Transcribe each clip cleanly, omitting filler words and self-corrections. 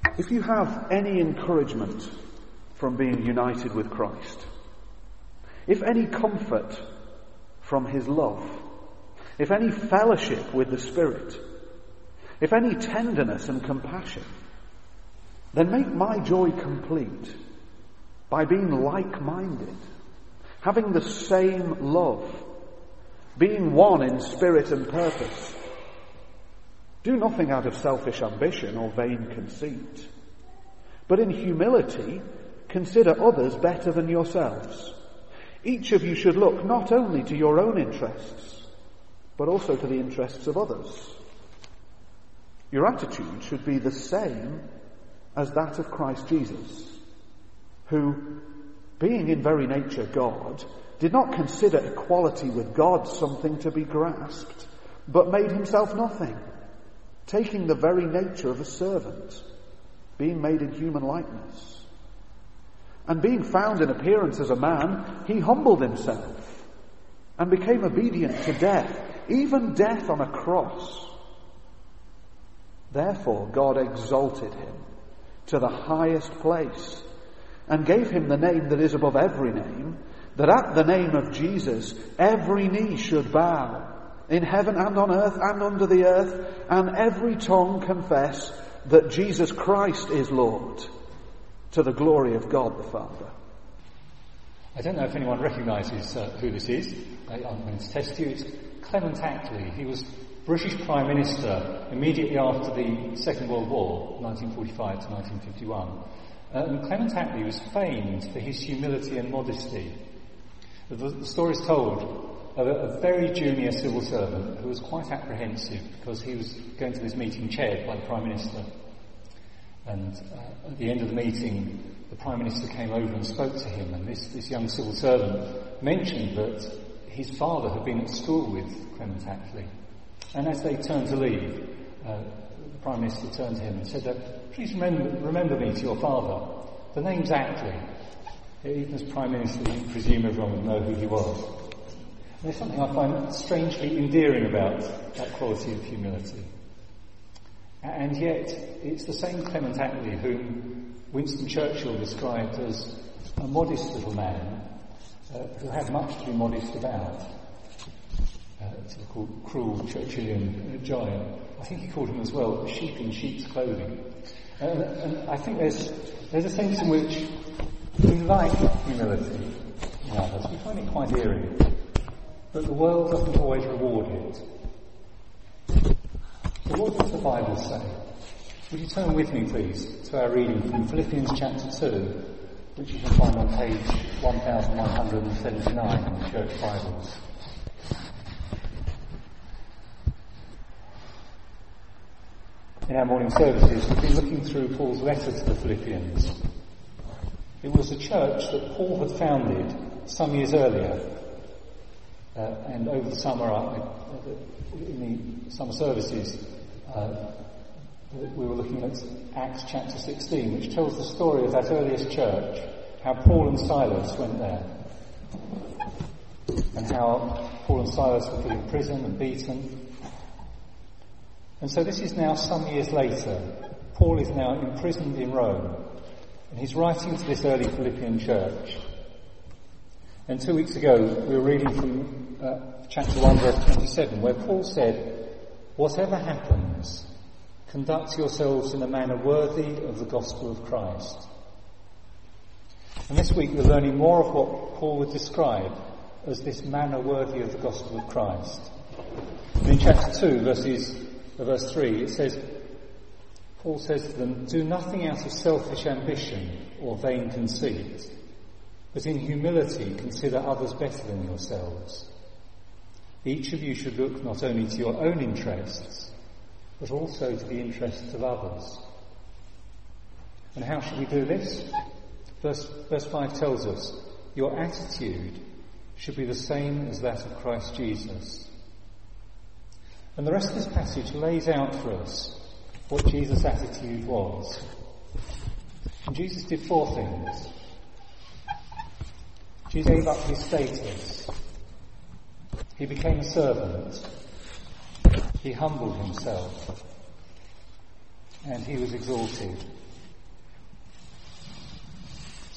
If you have any encouragement from being united with Christ, if any comfort from his love, if any fellowship with the Spirit, if any tenderness and compassion, then make my joy complete by being like-minded, having the same love, being one in spirit and purpose. Do nothing out of selfish ambition or vain conceit, but in humility consider others better than yourselves. Each of you should look not only to your own interests, but also to the interests of others. Your attitude should be the same as that of Christ Jesus, who, being in very nature God, did not consider equality with God something to be grasped, but made himself nothing, taking the very nature of a servant, being made in human likeness. And being found in appearance as a man, he humbled himself and became obedient to death, even death on a cross. Therefore God exalted him to the highest place and gave him the name that is above every name, that at the name of Jesus every knee should bow, in heaven and on earth and under the earth, and every tongue confess that Jesus Christ is Lord, to the glory of God the Father. I don't know if anyone recognises who this is. I'm going to test you. It's Clement Attlee. He was British Prime Minister immediately after the Second World War, 1945 to 1951. And Clement Attlee was famed for his humility and modesty. The story is told of a very junior civil servant who was quite apprehensive because he was going to this meeting chaired by the Prime Minister. And at the end of the meeting, the Prime Minister came over and spoke to him, and this young civil servant mentioned that his father had been at school with Clement Attlee. And as they turned to leave, the Prime Minister turned to him and said, "Please remember me to your father. The name's Attlee." Even as Prime Minister, you presume everyone would know who he was. And there's something I find strangely endearing about that quality of humility. And yet, it's the same Clement Attlee whom Winston Churchill described as a modest little man who had much to be modest about. Typical cruel Churchillian giant. I think he called him as well sheep in sheep's clothing. And I think there's a sense in which we like humility in others. We find it quite eerie. But the world doesn't always reward it. So what does the Bible say? Would you turn with me, please, to our reading from Philippians chapter 2, which you can find on page 1179 in the Church Bibles. In our morning services, we've been looking through Paul's letter to the Philippians. It was a church that Paul had founded some years earlier, and over the summer, in the summer services, we were looking at Acts chapter 16, which tells the story of that earliest church, how Paul and Silas went there, and how Paul and Silas were put in prison and beaten. And so this is now some years later. Paul is now imprisoned in Rome, and he's writing to this early Philippian church. And 2 weeks ago, we were reading from chapter 1, verse 27, where Paul said, "Whatever happens, conduct yourselves in a manner worthy of the gospel of Christ." And this week we're learning more of what Paul would describe as this manner worthy of the gospel of Christ. And in chapter 2, verse 3, it says, Paul says to them, "Do nothing out of selfish ambition or vain conceit, but in humility consider others better than yourselves. Each of you should look not only to your own interests, but also to the interests of others." And how should we do this? Verse 5 tells us, your attitude should be the same as that of Christ Jesus. And the rest of this passage lays out for us what Jesus' attitude was. And Jesus did 4 things. Jesus gave up his status. He became a servant. He humbled himself. And he was exalted.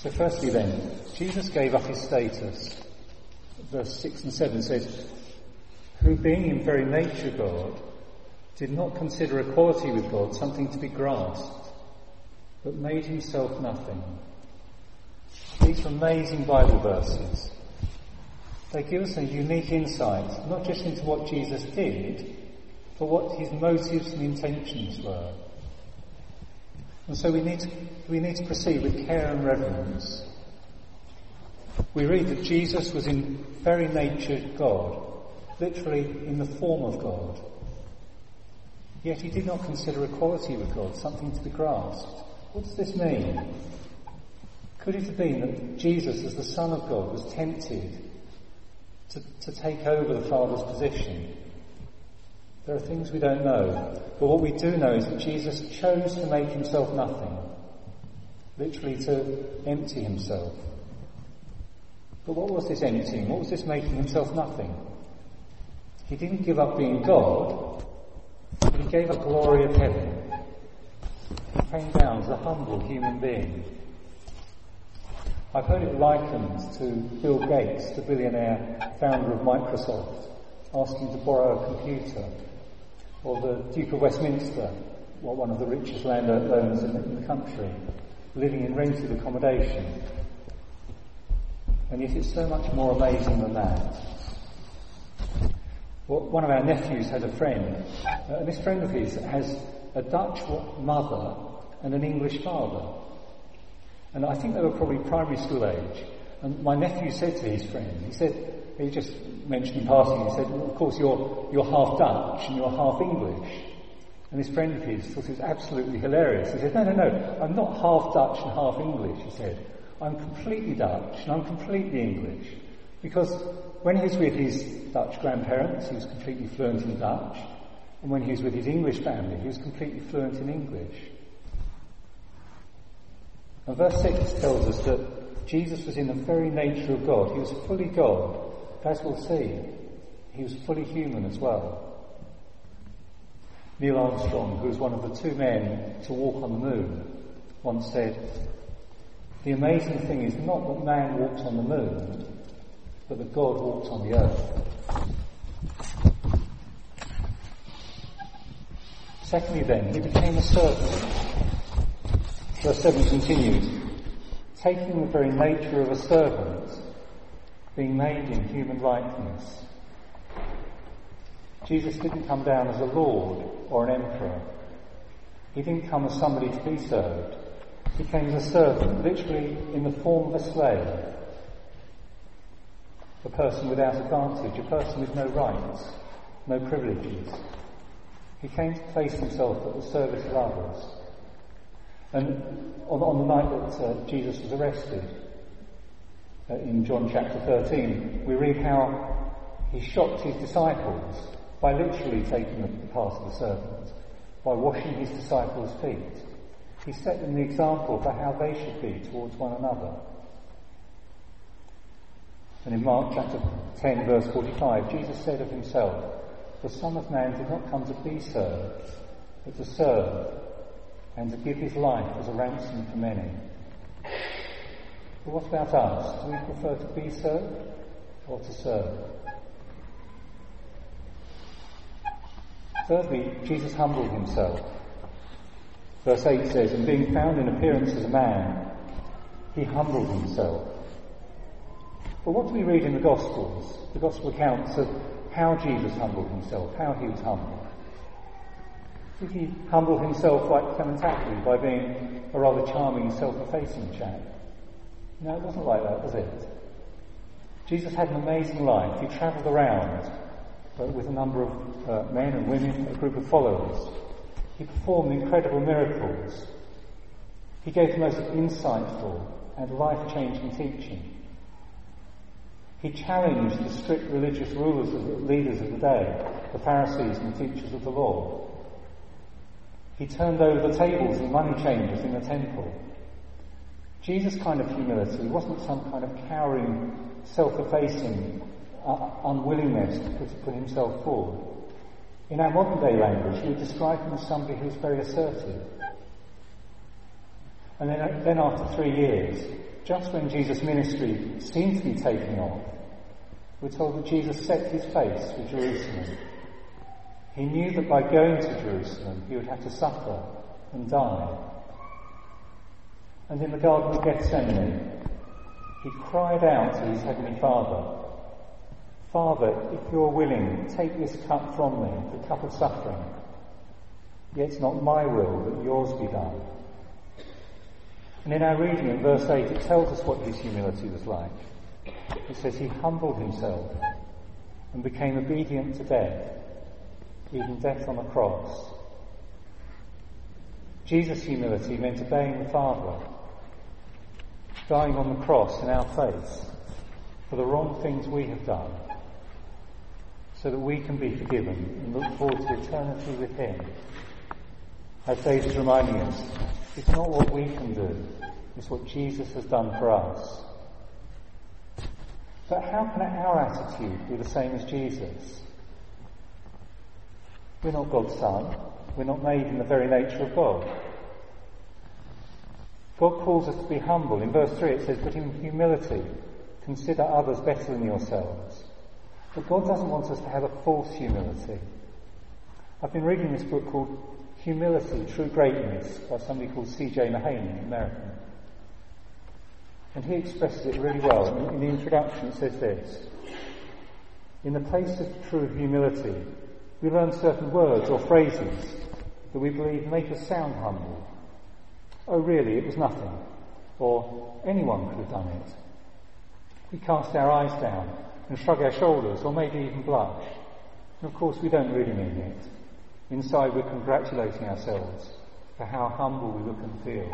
So firstly then, Jesus gave up his status. Verse 6 and 7 says, who being in very nature God, did not consider equality with God something to be grasped, but made himself nothing. These are amazing Bible verses. They give us a unique insight, not just into what Jesus did, but what his motives and intentions were. And so we need to proceed with care and reverence. We read that Jesus was in very nature God, literally in the form of God. Yet he did not consider equality with God something to be grasped. What does this mean? Could it have been that Jesus, as the Son of God, was tempted to take over the Father's position? There are things we don't know, but what we do know is that Jesus chose to make himself nothing, literally to empty himself. But what was this emptying? What was this making himself nothing? He didn't give up being God, but he gave up the glory of heaven. He came down as a humble human being. I've heard it likened to Bill Gates, the billionaire founder of Microsoft, asking to borrow a computer, or the Duke of Westminster, one of the richest landowners in the country, living in rented accommodation. And yet it's so much more amazing than that. Well, one of our nephews had a friend, and this friend of his has a Dutch mother and an English father. And I think they were probably primary school age. And my nephew said to his friend, he just mentioned in passing, he said, well, of course you're half Dutch and you're half English. And this friend of his thought it was absolutely hilarious. He said, no, I'm not half Dutch and half English, he said. I'm completely Dutch and I'm completely English. Because when he was with his Dutch grandparents, he was completely fluent in Dutch. And when he was with his English family, he was completely fluent in English. And verse 6 tells us that Jesus was in the very nature of God. He was fully God. As we'll see, he was fully human as well. Neil Armstrong, who was one of the two men to walk on the moon, once said, the amazing thing is not that man walked on the moon, but that God walked on the earth. Secondly then, he became a servant. Verse 7 continues, taking the very nature of a servant, being made in human likeness. Jesus didn't come down as a lord or an emperor. He didn't come as somebody to be served. He came as a servant, literally in the form of a slave. A person without advantage, a person with no rights, no privileges. He came to place himself at the service of others. And on the night that Jesus was arrested, in John chapter 13, we read how he shocked his disciples by literally taking the part of the servant, by washing his disciples' feet. He set them the example for how they should be towards one another. And in Mark chapter 10 verse 45, Jesus said of himself, the Son of Man did not come to be served, but to serve, and to give his life as a ransom for many. But what about us? Do we prefer to be served or to serve? Thirdly, Jesus humbled himself. Verse 8 says, and being found in appearance as a man, he humbled himself. But what do we read in the Gospels? The Gospel accounts of how Jesus humbled himself, how he was humbled. Did he humble himself like Clement Attlee by being a rather charming, self-effacing chap? No, it wasn't like that, was it? Jesus had an amazing life. He travelled around with a number of men and women, a group of followers. He performed incredible miracles. He gave the most insightful and life-changing teaching. He challenged the strict religious leaders of the day, the Pharisees and the teachers of the law. He turned over the tables and money changers in the temple. Jesus' kind of humility wasn't some kind of cowering, self-effacing unwillingness to put himself forward. In our modern day language, we would describe him as somebody who was very assertive. And then after 3 years, just when Jesus' ministry seemed to be taking off, we're told that Jesus set his face for Jerusalem. He knew that by going to Jerusalem, he would have to suffer and die. And in the Garden of Gethsemane, he cried out to his heavenly Father, "Father, if you're willing, take this cup from me, the cup of suffering. Yet not my will, but yours be done." And in our reading in verse 8, it tells us what his humility was like. It says he humbled himself and became obedient to death, even death on a cross. Jesus' humility meant obeying the Father, dying on the cross in our place for the wrong things we have done, so that we can be forgiven and look forward to eternity with him. As David's reminding us, it's not what we can do, it's what Jesus has done for us. But how can our attitude be the same as Jesus? We're not God's Son. We're not made in the very nature of God. God calls us to be humble. In verse 3 it says, "But in humility, consider others better than yourselves." But God doesn't want us to have a false humility. I've been reading this book called Humility, True Greatness by somebody called C.J. Mahaney, an American. And he expresses it really well. In the introduction it says this: "In the place of true humility, we learn certain words or phrases that we believe make us sound humble. Oh really, it was nothing. Or anyone could have done it. We cast our eyes down and shrug our shoulders, or maybe even blush. And of course we don't really mean it. Inside we're congratulating ourselves for how humble we look and feel."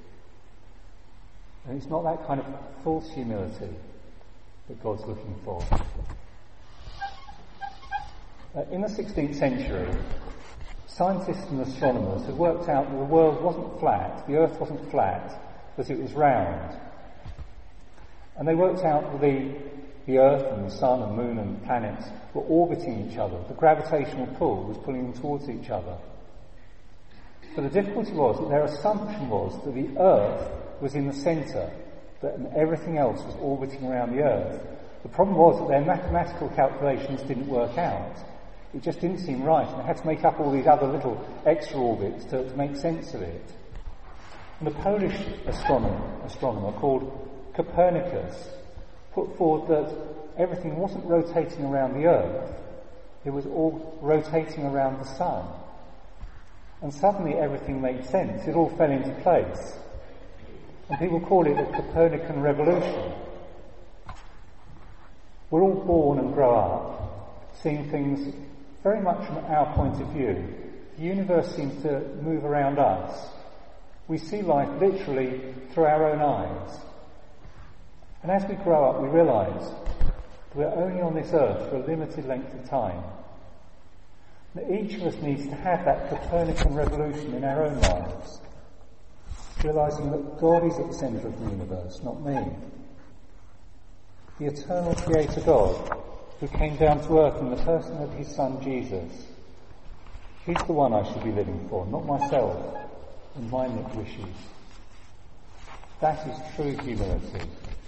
And it's not that kind of false humility that God's looking for. In the 16th century, scientists and astronomers had worked out that the world wasn't flat, the earth wasn't flat, but it was round. And they worked out that the earth and the sun and moon and planets were orbiting each other. The gravitational pull was pulling them towards each other. But the difficulty was that their assumption was that the earth was in the centre, and everything else was orbiting around the earth. The problem was that their mathematical calculations didn't work out. It just didn't seem right, and they had to make up all these other little extra orbits to make sense of it. And the Polish astronomer called Copernicus put forward that everything wasn't rotating around the earth, it was all rotating around the sun. And suddenly everything made sense, it all fell into place. And people call it the Copernican revolution. We're all born and grow up seeing things very much from our point of view. The universe seems to move around us. We see life literally through our own eyes. And as we grow up, we realise we're only on this earth for a limited length of time. That each of us needs to have that Copernican revolution in our own lives, realising that God is at the centre of the universe, not me. The eternal Creator God, who came down to earth in the person of his Son Jesus. He's the one I should be living for, not myself and my wishes. That is true humility.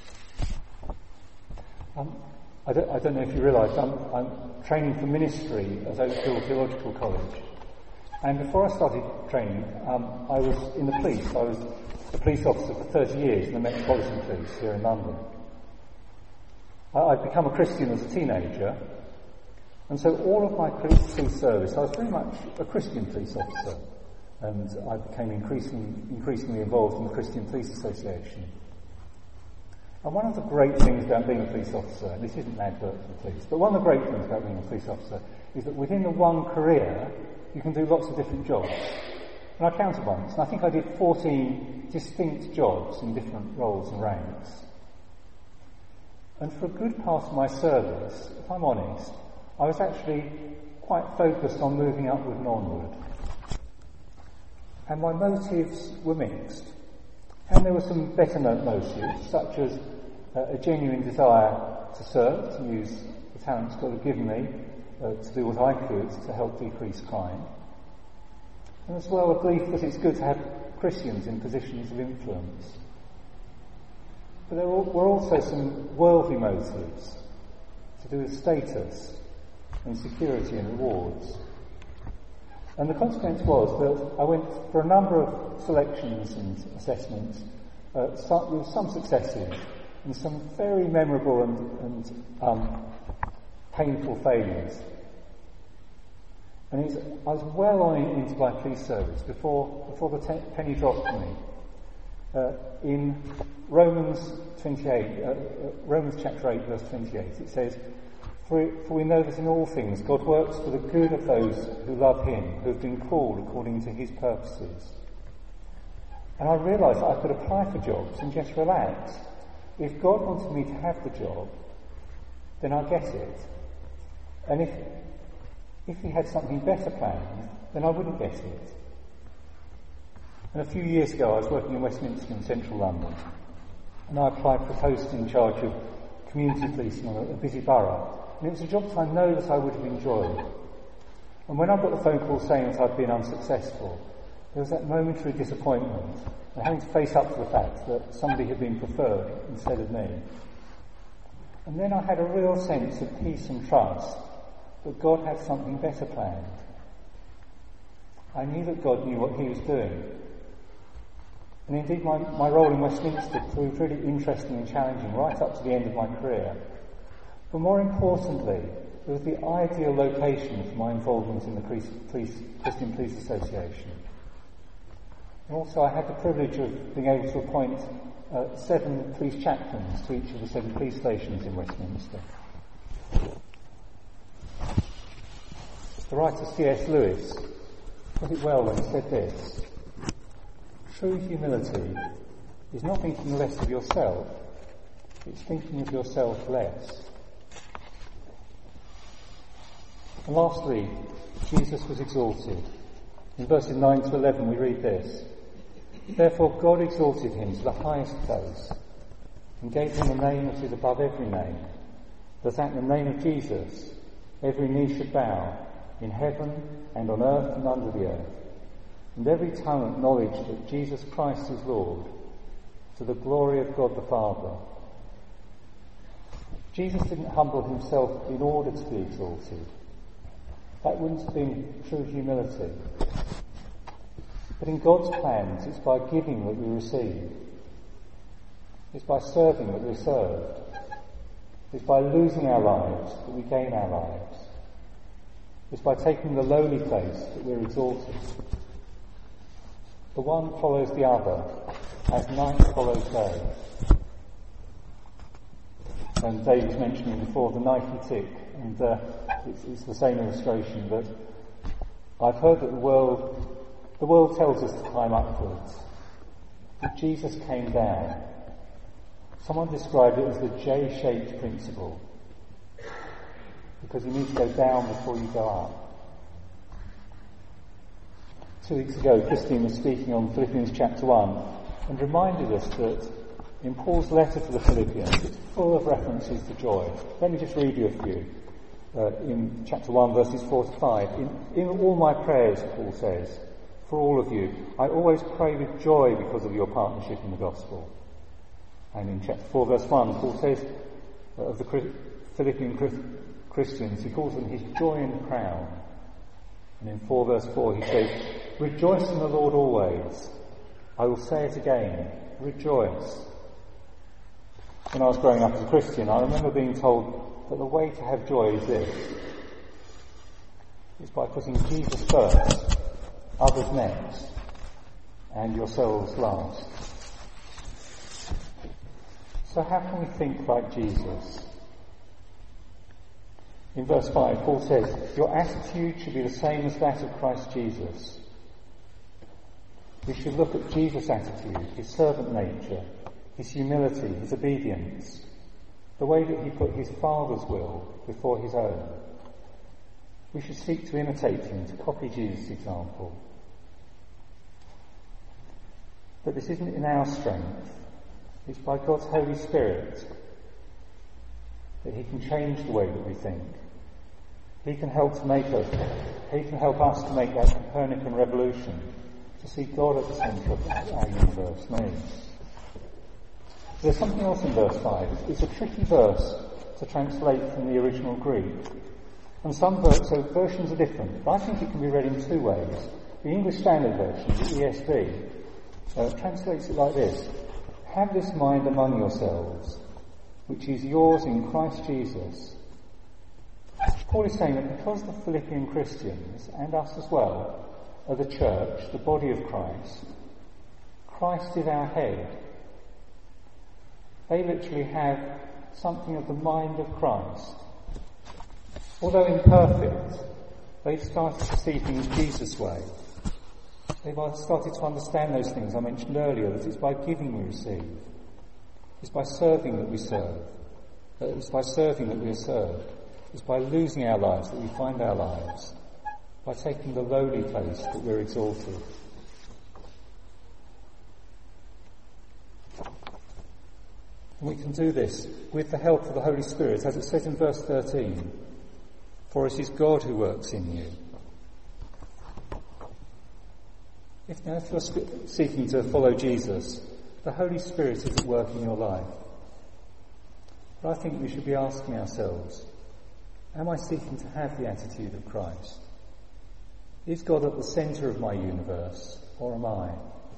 I don't know if you realise, I'm training for ministry at Oakhill Theological College. And before I started training, I was in the police. I was a police officer for 30 years in the Metropolitan Police here in London. I'd become a Christian as a teenager, and so all of my police service, I was very much a Christian police officer, and I became increasingly involved in the Christian Police Association. And one of the great things about being a police officer, and this isn't an advert for the police, but one of the great things about being a police officer is that within the one career, you can do lots of different jobs. And I counted once, and I think I did 14 distinct jobs in different roles and ranks. And for a good part of my service, if I'm honest, I was actually quite focused on moving upward and onward. And my motives were mixed. And there were some better motives, such as a genuine desire to serve, to use the talents God had given me, to do what I could to help decrease crime. And as well a belief that it's good to have Christians in positions of influence. But there were also some worldly motives to do with status and security and rewards. And the consequence was that I went for a number of selections and assessments with some successes and some very memorable and painful failures. And I was well on into my police service before the penny dropped for me. In Romans 28, Romans chapter 8, verse 28, it says, For we know that in all things God works for the good of those who love him, who have been called according to his purposes. And I realised that I could apply for jobs and just relax. If God wanted me to have the job, then I'll get it. And if he had something better planned, then I wouldn't get it. And a few years ago I was working in Westminster in central London, and I applied for a post in charge of community policing on a busy borough. And it was a job that I know that I would have enjoyed. And when I got the phone call saying that I'd been unsuccessful, there was that momentary disappointment and having to face up to the fact that somebody had been preferred instead of me. And then I had a real sense of peace and trust that God had something better planned. I knew that God knew what he was doing. And indeed my role in Westminster proved really interesting and challenging right up to the end of my career. But more importantly, it was the ideal location for my involvement in the Christian Police Association. And also I had the privilege of being able to appoint 7 police chaplains to each of the 7 police stations in Westminster. The writer C.S. Lewis put it well when he said this: true humility is not thinking less of yourself, it's thinking of yourself less. And lastly, Jesus was exalted. In verses 9 to 11 we read this: Therefore God exalted him to the highest place and gave him a name that is above every name, that at the name of Jesus every knee should bow, in heaven and on earth and under the earth, and every tongue acknowledge that Jesus Christ is Lord, to the glory of God the Father. Jesus didn't humble himself in order to be exalted. That wouldn't have been true humility. But in God's plans, it's by giving that we receive. It's by serving that we're served. It's by losing our lives that we gain our lives. It's by taking the lowly place that we're exalted. The one follows the other, as night follows day. And Dave was mentioning before the Nike tick, and it's the same illustration, that I've heard that the world tells us to climb upwards, but Jesus came down. Someone described it as the J-shaped principle, because you need to go down before you go up. 2 weeks ago, Christine was speaking on Philippians chapter 1 and reminded us that in Paul's letter to the Philippians, it's full of references to joy. Let me just read you a few. In chapter 1, verses 4 to 5. In all my prayers, Paul says, for all of you, I always pray with joy because of your partnership in the gospel. And in chapter 4, verse 1, Paul says of the Philippian Christians, he calls them his joy and crown. And in 4 verse 4 he says, rejoice in the Lord always. I will say it again, rejoice. When I was growing up as a Christian, I remember being told that the way to have joy is this. It's by putting Jesus first, others next, and yourselves last. So how can we think like Jesus? In verse 5, Paul says, your attitude should be the same as that of Christ Jesus. We should look at Jesus' attitude, his servant nature, his humility, his obedience, the way that he put his Father's will before his own. We should seek to imitate him, to copy Jesus' example. But this isn't in our strength. It's by God's Holy Spirit that he can change the way that we think. He can help us to make that Copernican revolution, to see God at the centre of our universe needs. There's something else in verse 5. It's a tricky verse to translate from the original Greek. And so versions are different. But I think it can be read in two ways. The English Standard Version, the ESV, translates it like this. Have this mind among yourselves, which is yours in Christ Jesus. Paul is saying that because the Philippian Christians, and us as well, are the church, the body of Christ, Christ is our head. They literally have something of the mind of Christ. Although imperfect, they've started to see things Jesus' way. They've started to understand those things I mentioned earlier, that it's by giving we receive. It's by serving that we serve. It's by serving that we are served. It's by losing our lives that we find our lives. By taking the lowly place that we're exalted. And we can do this with the help of the Holy Spirit, as it says in verse 13. For it is God who works in you. If you're seeking to follow Jesus, the Holy Spirit is at work in your life. But I think we should be asking ourselves, am I seeking to have the attitude of Christ? Is God at the centre of my universe, or am I?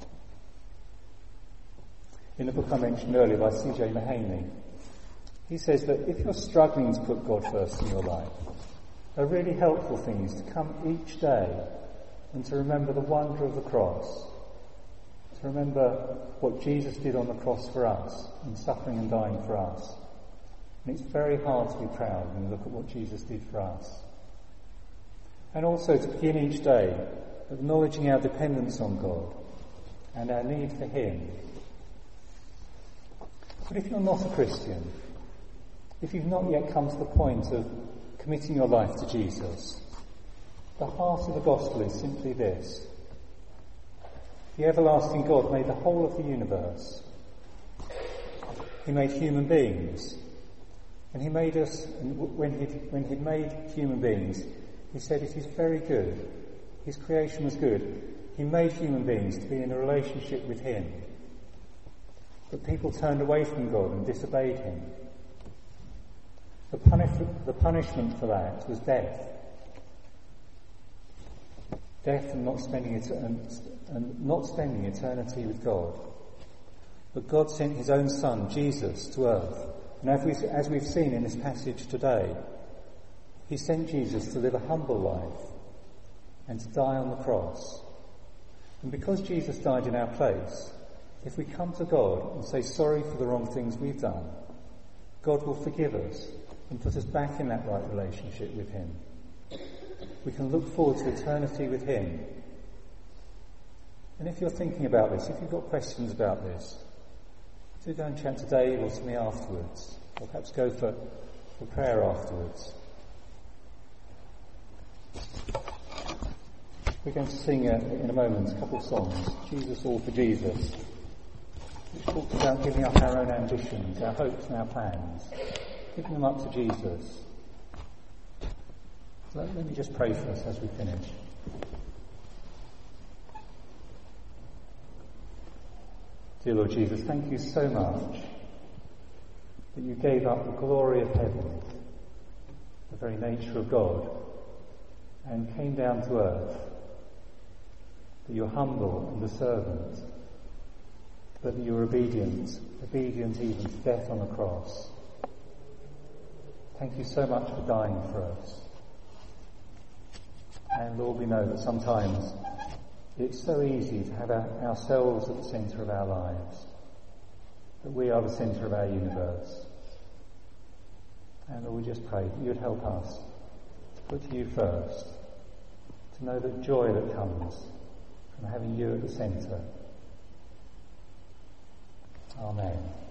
In the book I mentioned earlier by C.J. Mahaney, he says that if you're struggling to put God first in your life, a really helpful thing is to come each day and to remember the wonder of the cross, to remember what Jesus did on the cross for us, in suffering and dying for us. And it's very hard to be proud when you look at what Jesus did for us. And also to begin each day acknowledging our dependence on God and our need for Him. But if you're not a Christian, if you've not yet come to the point of committing your life to Jesus, the heart of the gospel is simply this. The everlasting God made the whole of the universe. He made human beings. And He made us, and when He'd made human beings, He said it is very good. His creation was good. He made human beings to be in a relationship with Him. But people turned away from God and disobeyed Him. The punishment for that was death. Death and not spending eternity with God. But God sent His own Son, Jesus, to earth. And as we've seen in this passage today, He sent Jesus to live a humble life and to die on the cross. And because Jesus died in our place, if we come to God and say sorry for the wrong things we've done, God will forgive us and put us back in that right relationship with Him. We can look forward to eternity with Him. And if you're thinking about this, if you've got questions about this, do go and chat to Dave or to me afterwards, or perhaps go for prayer afterwards. We're going to sing in a moment a couple of songs, Jesus All for Jesus, which talks about giving up our own ambitions, our hopes and our plans, giving them up to Jesus. Let me just pray for us as we finish. Dear Lord Jesus, thank you so much that you gave up the glory of heaven, the very nature of God, and came down to earth, that you're humble and a servant, but that you're obedient even to death on the cross. Thank you so much for dying for us. And Lord, we know that sometimes it's so easy to have ourselves at the centre of our lives, that we are the centre of our universe. And Lord, we just pray that you would help us to put you first, to know the joy that comes from having you at the centre. Amen.